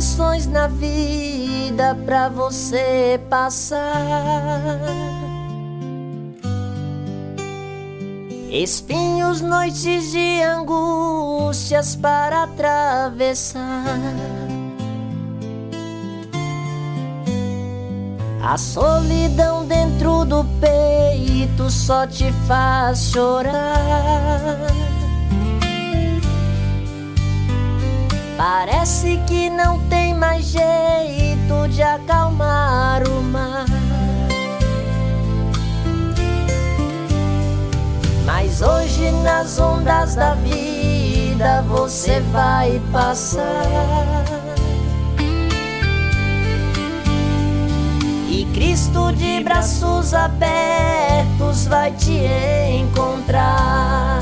provações na vida pra você passar, espinhos, noites de angústias para atravessar. A solidão dentro do peito só te faz chorar. Parece que não tem mais jeito de acalmar o mar, mas hoje nas ondas da vida você vai passar. E Cristo de braços abertos vai te encontrar.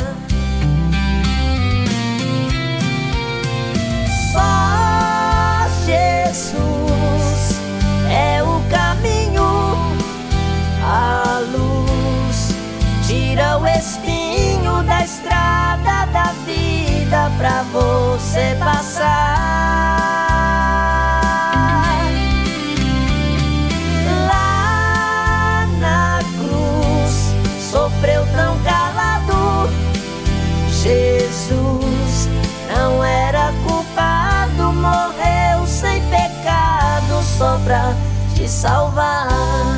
Só Jesus é o caminho, a luz, tira o espinho da estrada da vida pra você passar. Lá na cruz sofreu tão calado, Jesus não era culpado, morreu sem pecado só pra te salvar.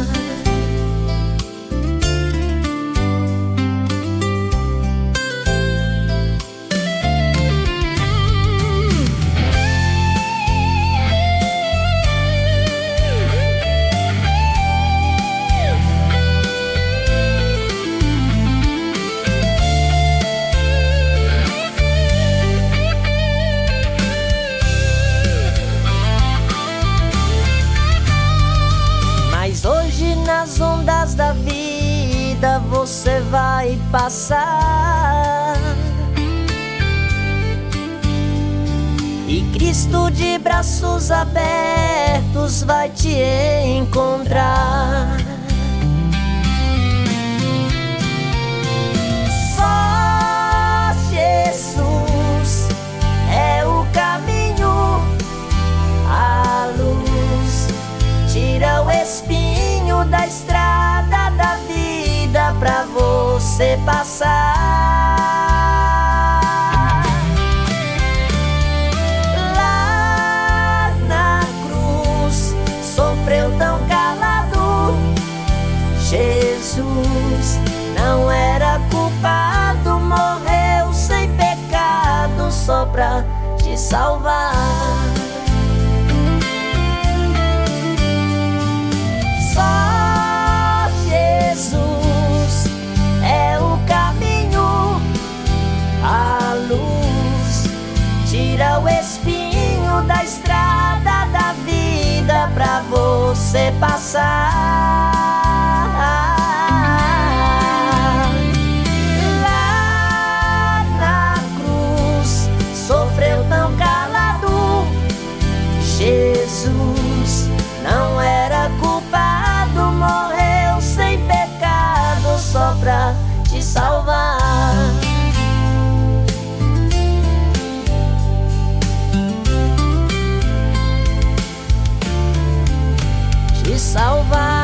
Nas ondas da vida você vai passar, e Cristo de braços abertos vai te encontrar. Só Jesus é o caminho, a luz, tira o espinho da estrada da vida pra você passar. Lá na cruz sofreu tão calado, Jesus não era culpado, morreu sem pecado só pra te salvar. Só Jesus é o caminho, a luz, tira o espinho da estrada da vida pra você passar. Lá na cruz sofreu tão calado, Jesus não era culpado, morreu sem pecado só pra te salvar. Te salvar.